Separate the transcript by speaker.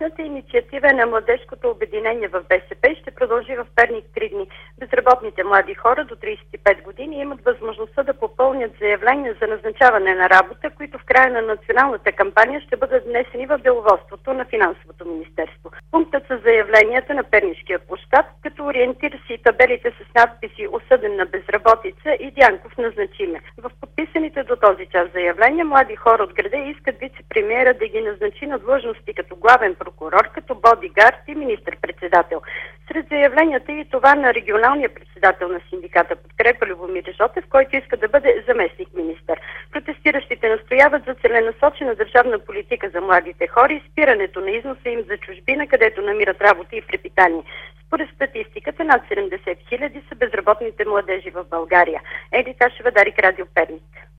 Speaker 1: Младежната инициатива на Младежкото обединение в БСП и ще продължи в Перник 3 дни. Безработните млади хора до 35 години имат възможността да попълнят заявления за назначаване на работа, които в края на националната кампания ще бъдат внесени в деловодството на Финансовото министерство. Пунктът с заявленията на Пернишкия площад, като ориентир си табелите с надписи "Осъден на безработица" и "Дянков назначиме". В подписаните до този час заявления млади хора от града искат вице-премиера да ги назначи на длъжности като главен прокурор, като бодигард и министър-председател. Сред заявленията и това на регионалния председател на синдиката Подкрепа Любомир Жотев, който иска да бъде заместник-министър. Протестиращите настояват за целенасочена държавна политика за младите хора и спирането на износа им за чужбина, където намират работа и препитание. Според статистиката, над 70 000 са безработните младежи в България. Еди Ташева, Дарик, Радио Перник.